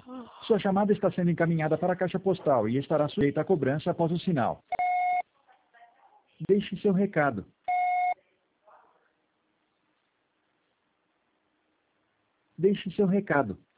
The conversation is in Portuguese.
Sua chamada está sendo encaminhada para a caixa postal e estará sujeita a cobrança após o sinal. Deixe seu recado. Deixe seu recado.